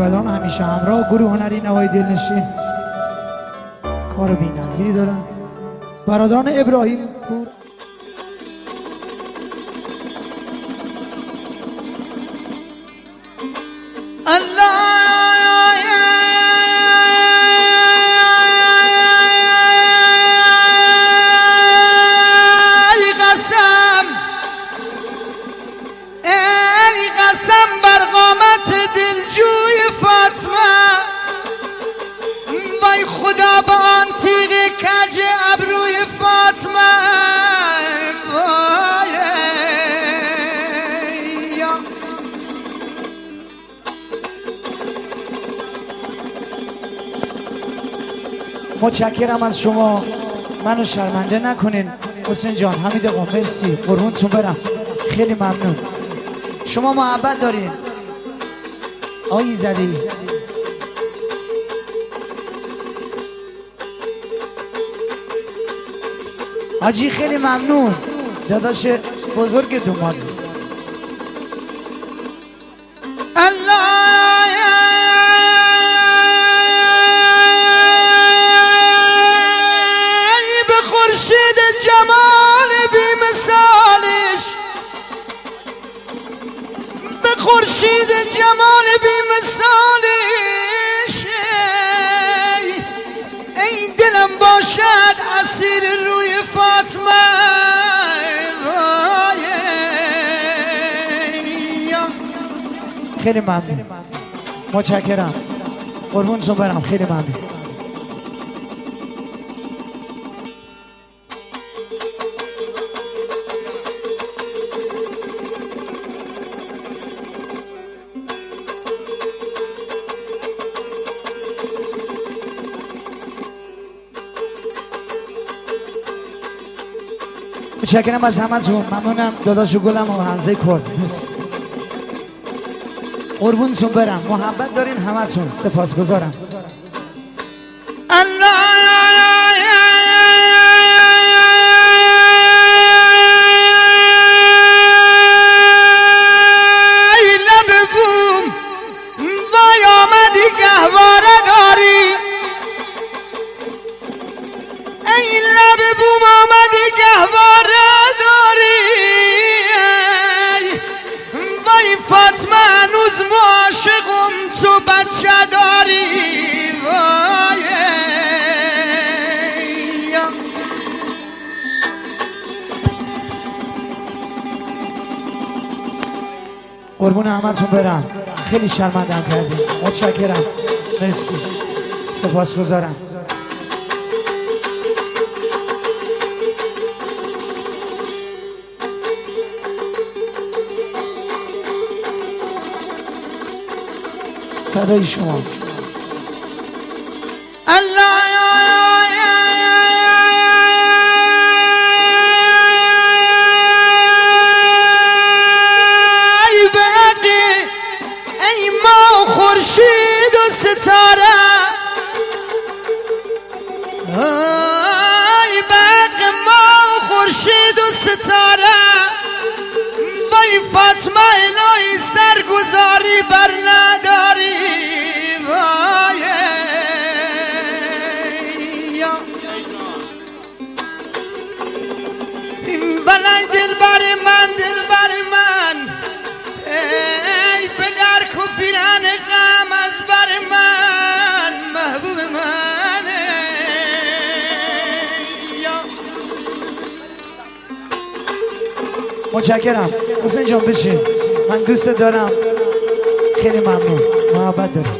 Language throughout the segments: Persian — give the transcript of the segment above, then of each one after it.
سربلان همیشه همراه گروه هنری نوای دلنشین کار بی‌نظیری دارن. برادران ابراهیم پور خدا با آن تیغ کج ابروی فاطمه متشکرم از شما، منو شرمنده نکنین. حسین جان، حمید آقا، مرسی، قربونتون برم، خیلی ممنون. شما محبت دارین آقای زدی. حاجی خیلی ممنون، داداش بزرگ دومان. به خورشید جمال بی مثالش، به خورشید جمال بی مثالش، ای دلم باشد اسیر روی فاطمه. خیلی ممنون، متشکرم، قربونتون برم، خیلی ممنون. متشکرم از همتون، ممنونم. داداش گلم و حمزه کرد، قربونتون برم، محبت دارین همتون، سپاسگزارم. لب بوم وای آمدی گهواره داری، ای لب بوم آمدی گهواره داری، وای فاطمه هنوز معاشقم تو بچه داری. وای قربون همتون برم، خیلی شرمندم کردیم، متشکرم، مرسی، سپاسگزارم. فدای شما. ای ما خورشید و ستاره، ای بق ما خورشید و ستاره، وای فاطمه الهی سرگذاری بر نداری. وای بلای دلبر من، دلبر من، ای به درک و پیران غم از بر من، محبوب من. متشکرم حسین جان، بشین، من دوست دارم، خیلی ممنون، محبت دارم.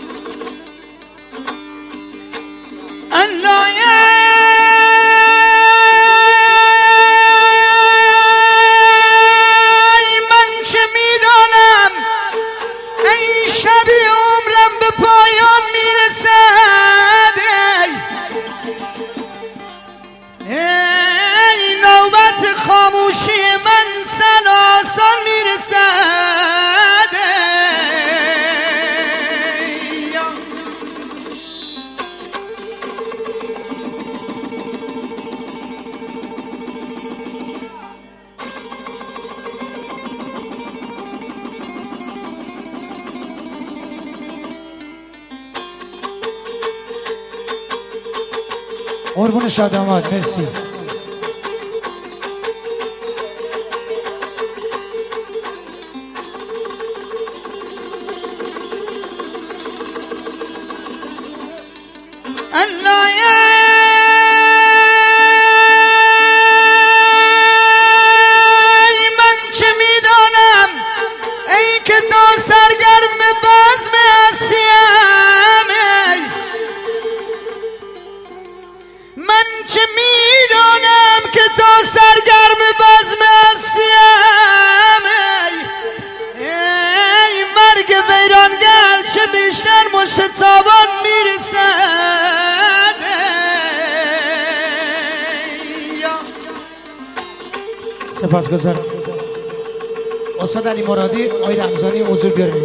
الله ای نوبت خاموشی من سلاسل میرسد قربون شادامات. مرسی. الله من چه میدانم ای که تو سرگرم بزم هستیم من چه میدانم که تو سرگرم بزم هستیم ای مرگ ویرانگر چه بیشتر مشتابان میرسد سپاسگزارم. استاد علی مرادی آقای رمضانی حضور بیاریم.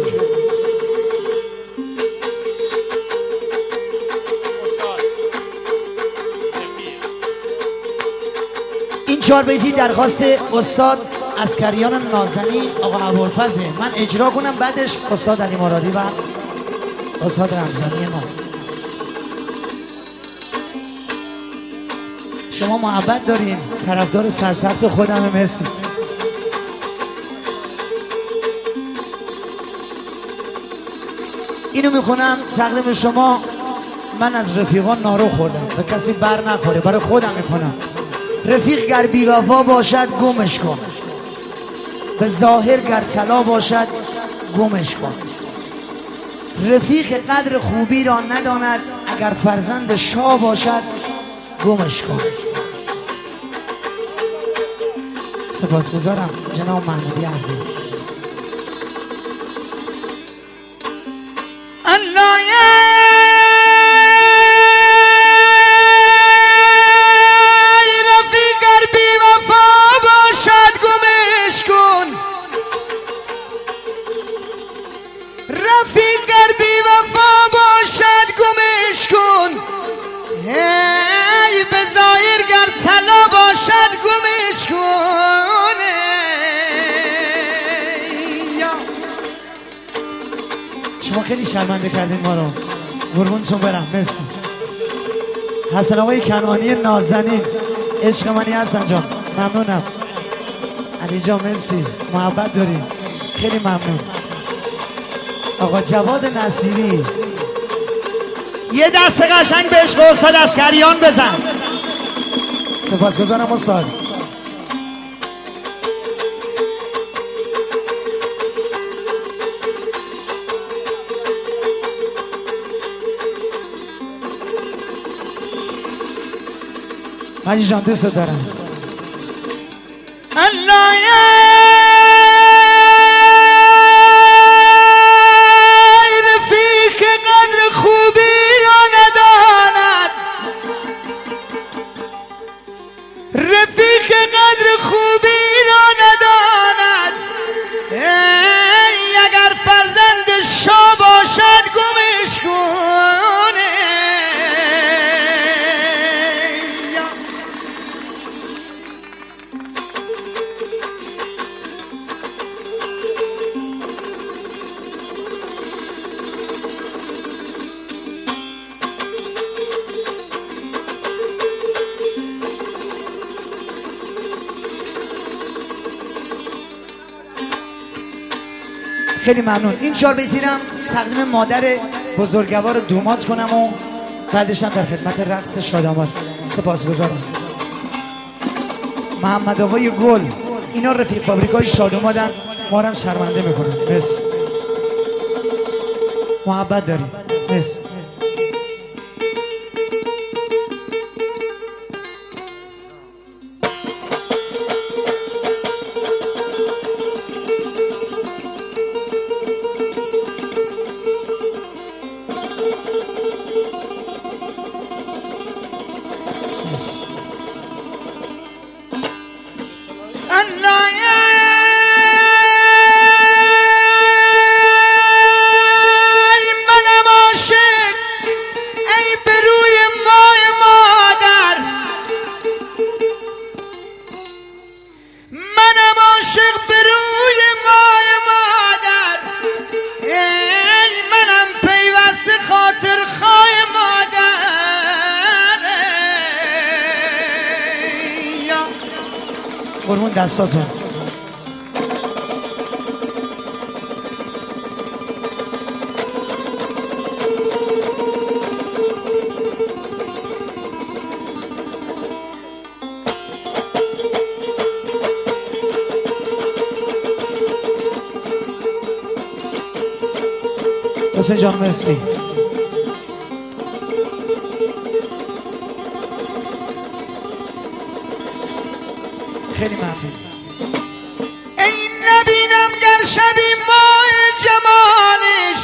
این 4 بیتی درخواست استاد عسکریان نازنین آقا ابوالفضل، من اجرا کنم بعدش استاد علی مرادی و استاد رمضانی ما. شما محبت دارین، طرفدار سرسبت خودم. مرسی. اینو میخونم تقدیم شما. من از رفیقان نارو خوردم، به کسی بر نخوره، برای خودم میکنم. رفیق گر بی‌وفا باشد گمش کن، به ظاهر گر طلا باشد گمش کن. رفیق قدر خوبی را نداند، اگر فرزند شاه باشد گمش کن. سپاسگزارم جناب محمودی عزیز. الله رفیق گر بی‌وفا باشد گمش کن رفیق گر بی‌وفا باشد گمش کن ای به ظاهر گر طلا باشد گمش کن شما خیلی شرمنده کردین ما رو. قربونتون برم. مرسی. حسن آقای کنعانی نازنین عشق منی. حسن جان ممنونم. علی جان مرسی، محبت داری، خیلی ممنون. آقا جواد نصیری یه دست قشنگ به عشق استاد عسکریان بزن. سپاسگزارم استاد. مجی جان دوست دارم. الله رفیق قدر خوبی را نداند رفیق قدر خوبی را نداند ای اگر فرزند شاه باشد گمش کن خیلی ممنون. این 4 بیتیرم تقدیم مادر بزرگوار دومات کنم و بعدشم در خدمت رقص شادامات. سپاسگزارم. محمد آقای گل اینا رفیق فابریکای شاداماتن، ما رو هم شرمنده میکنن. مرسی، محبت داریم. مرسی. قربون دستاتون. حسین جان مرسی. خیلی ممنون. ای نبینم گر شبی ماه جمالش،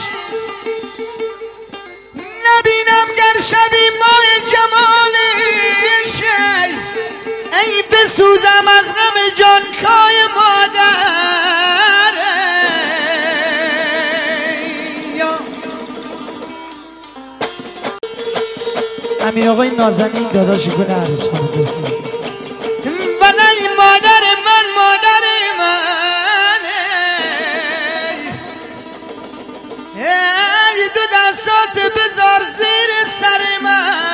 نبینم گر شبی ماه جمالش، ای بسوزم از غم جانکای مادر. امیر آقای نازنین داداش گل عروس خانه برسی. مادر من، مادر من، ای دو دستات بذار زیر سر من.